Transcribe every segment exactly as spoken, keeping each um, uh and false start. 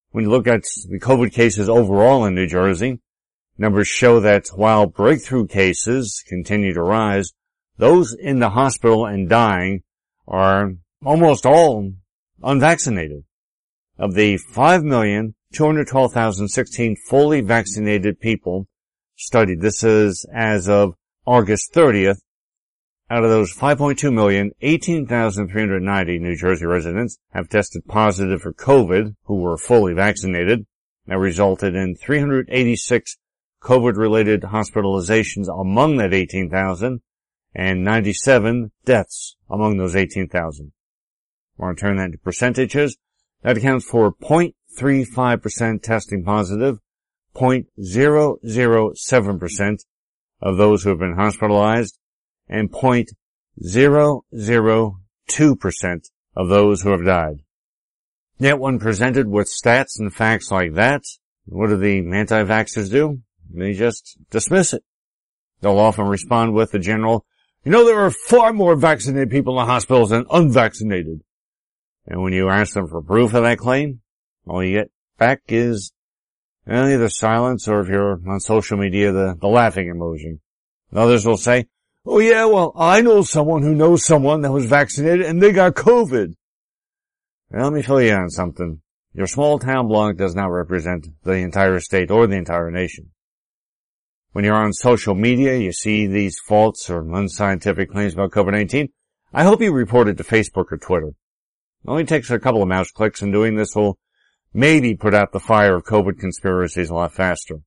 When you look at the COVID cases overall in New Jersey, numbers show that while breakthrough cases continue to rise, those in the hospital and dying are almost all unvaccinated. Of the five million two hundred twelve thousand sixteen fully vaccinated people studied, this is as of August thirtieth, out of those five point two million, eighteen thousand three hundred ninety New Jersey residents have tested positive for COVID who were fully vaccinated. That resulted in three hundred eighty-six COVID-related hospitalizations among that eighteen thousand and ninety-seven deaths among those eighteen thousand. I want to turn that into percentages. That accounts for zero point three five percent testing positive, zero point zero zero seven percent of those who have been hospitalized, and zero point zero zero two percent of those who have died. Yet when presented with stats and facts like that, what do the anti-vaxxers do? They just dismiss it. They'll often respond with the general, you know, there are far more vaccinated people in the hospitals than unvaccinated. And when you ask them for proof of that claim, all you get back is well, either silence or if you're on social media, the, the laughing emoji. Others will say, oh yeah, well, I know someone who knows someone that was vaccinated and they got COVID. Well, let me fill you in on something. Your small town blog does not represent the entire state or the entire nation. When you're on social media, you see these false or unscientific claims about COVID nineteen. I hope you report it to Facebook or Twitter. It only takes a couple of mouse clicks, and doing this will maybe put out the fire of COVID conspiracies a lot faster.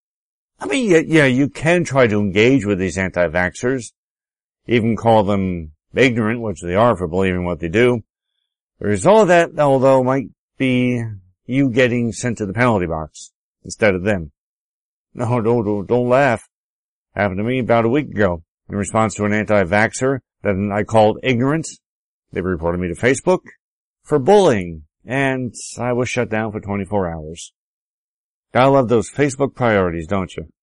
I mean, yeah, yeah, you can try to engage with these anti-vaxxers, even call them ignorant, which they are for believing what they do. The result of that, although, might be you getting sent to the penalty box instead of them. No, don't, don't, don't laugh. Happened to me about a week ago. In response to an anti-vaxxer that I called ignorant, they reported me to Facebook for bullying, and I was shut down for twenty-four hours. Gotta love those Facebook priorities, don't you?